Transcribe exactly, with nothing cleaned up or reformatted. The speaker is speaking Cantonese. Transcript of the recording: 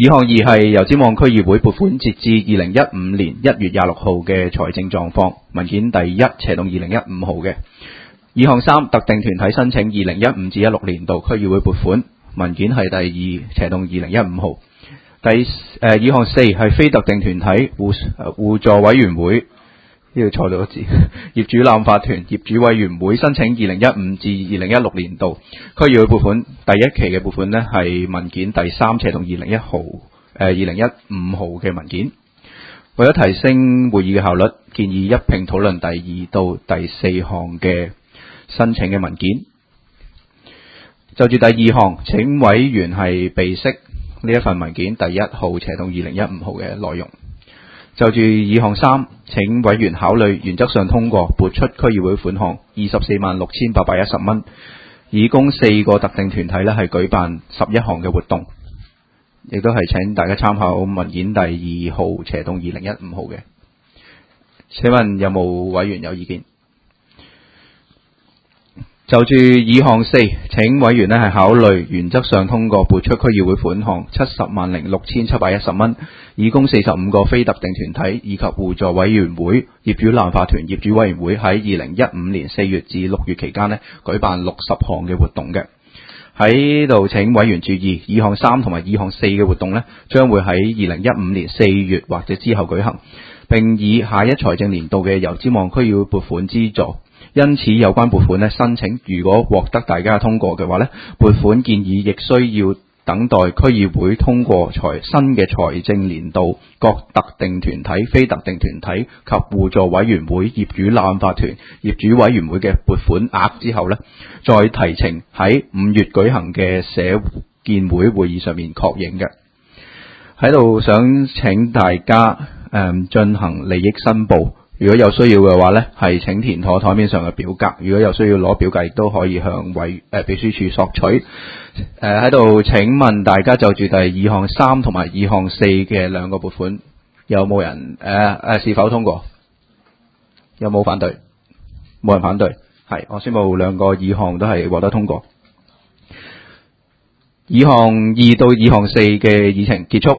議項二係油尖旺區議會撥款截至二零一五年一月廿六號嘅財政狀況，文件第一斜動二零一五號嘅。議項三特定團體申請二零一五至一六年度區議會撥款，文件係第二斜動二零一五號。第誒議項四係非特定團體互互助委員會，呢度錯咗個字，業主立案法團業主委員會申請二零一五至二零一六年度區議會撥款，第一期嘅撥款呢係文件第三斜動二零一號誒二零一五號嘅文件。為咗提升會議嘅效率，建議一併討論第二到第四項嘅申請嘅文件。就住第二項，請委員係備悉呢一份文件第一號斜動二零一五號嘅內容。就住議項三，請委員考慮原則上通過撥出區議會款項二十四萬六千八百一十蚊，以供四個特定團體咧係舉辦十一項嘅活動，亦都係請大家參考文件第二號斜動二零一五號嘅。請問有冇委員有意見？就住議項四，請委員咧係考慮原則上通過撥出區議會款項七十萬零六千七百一十蚊，以供四十五個非特定團體以及互助委員會、業主立案法團業主委員會喺二零一五年四月至六月期間咧舉辦六十項嘅活動嘅。喺度請委員注意，議項三同埋議項四嘅活動咧將會喺二零一五年四月或者之後舉行，並以下一財政年度嘅油尖旺區議會撥款資助。因此有關撥款咧申請如果獲得大家通過嘅話咧，撥款建議亦需要等待區議會通過財新嘅財政年度各特定團體、非特定團體及互助委員會、業主立案法團、業主委員會嘅撥款額之後咧，再提呈喺五月舉行嘅社建會會議上面確認嘅。喺度想請大家誒進行利益申報。如果有需要嘅話呢，係請填妥台面上嘅表格。如果有需要攞表格，亦都可以向委誒秘書處索取。誒喺度請問大家就住第議項三同埋議項四嘅兩個撥款，有冇人誒誒、呃呃、是否通過？有冇反對？冇人反對。係，我宣布兩個議項都係獲得通過。議項二到議項四嘅議程結束。